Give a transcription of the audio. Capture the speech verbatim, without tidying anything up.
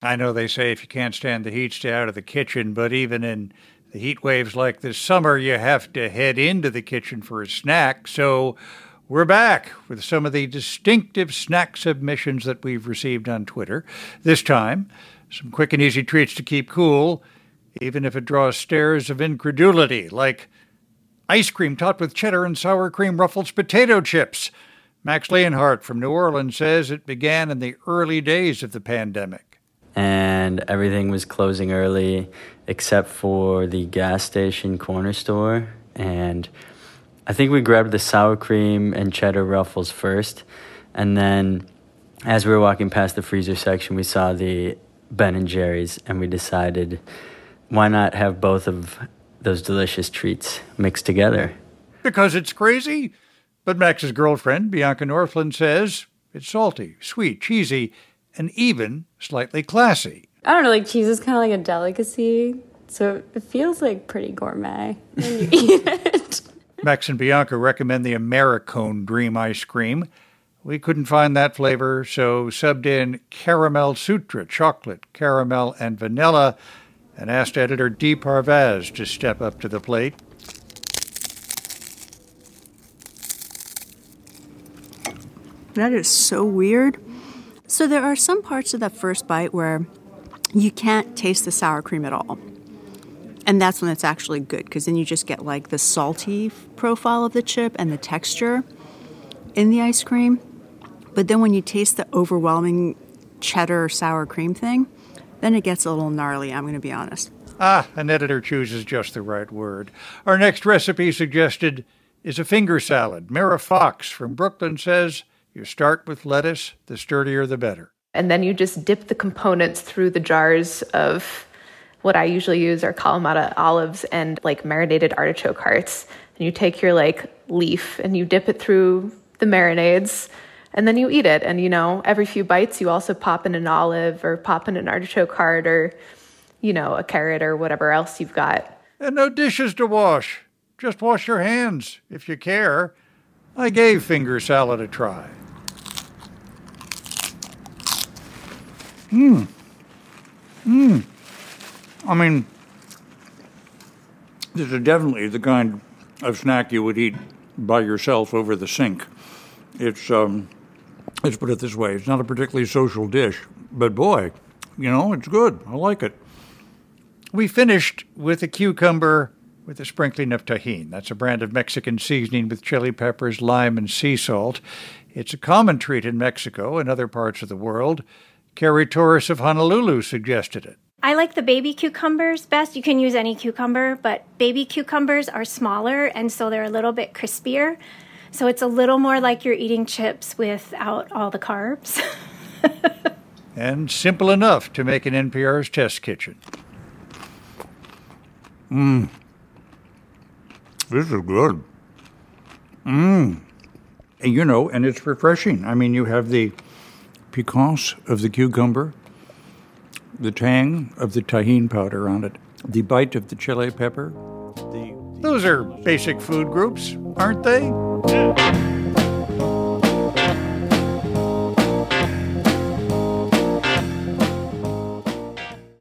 I know they say if you can't stand the heat, stay out of the kitchen, but even in the heat waves like this summer, you have to head into the kitchen for a snack. So we're back with some of the distinctive snack submissions that we've received on Twitter. This time, some quick and easy treats to keep cool, even if it draws stares of incredulity, like ice cream topped with cheddar and sour cream Ruffles potato chips. Max Leonhardt from New Orleans says it began in the early days of the pandemic. And everything was closing early except for the gas station corner store. And I think we grabbed the sour cream and cheddar Ruffles first. And then as we were walking past the freezer section, we saw the Ben and Jerry's, and we decided, why not have both of those delicious treats mixed together? Because it's crazy. But Max's girlfriend, Bianca Northland, says it's salty, sweet, cheesy, and even slightly classy. I don't know, like cheese is kind of like a delicacy, so it feels like pretty gourmet when you eat it. Max and Bianca recommend the Americone Dream Ice Cream. We couldn't find that flavor, so subbed in Caramel Sutra, chocolate, caramel, and vanilla, and asked editor Dee Parvaz to step up to the plate. That is so weird. So there are some parts of that first bite where you can't taste the sour cream at all. And that's when it's actually good, because then you just get like the salty profile of the chip and the texture in the ice cream. But then when you taste the overwhelming cheddar sour cream thing, then it gets a little gnarly, I'm going to be honest. Ah, an editor chooses just the right word. Our next recipe suggested is a finger salad. Mara Fox from Brooklyn says, you start with lettuce, the sturdier the better. And then you just dip the components through the jars of what I usually use are Kalamata olives and like marinated artichoke hearts. And you take your like leaf and you dip it through the marinades and then you eat it. And, you know, every few bites you also pop in an olive or pop in an artichoke heart or, you know, a carrot or whatever else you've got. And no dishes to wash. Just wash your hands if you care. I gave finger salad a try. Mmm. Mmm. I mean, this is definitely the kind of snack you would eat by yourself over the sink. It's, um, let's put it this way, it's not a particularly social dish, but boy, you know, it's good. I like it. We finished with a cucumber with a sprinkling of Tajín. That's a brand of Mexican seasoning with chili peppers, lime, and sea salt. It's a common treat in Mexico and other parts of the world. Carrie Torres of Honolulu suggested it. I like the baby cucumbers best. You can use any cucumber, but baby cucumbers are smaller, and so they're a little bit crispier. So it's a little more like you're eating chips without all the carbs. And simple enough to make in N P R's Test Kitchen. Mmm. This is good. Mmm. And, you know, and it's refreshing. I mean, you have the piquance of the cucumber, the tang of the Tajín powder on it, the bite of the chili pepper. The, the Those are basic food groups, aren't they? Yeah.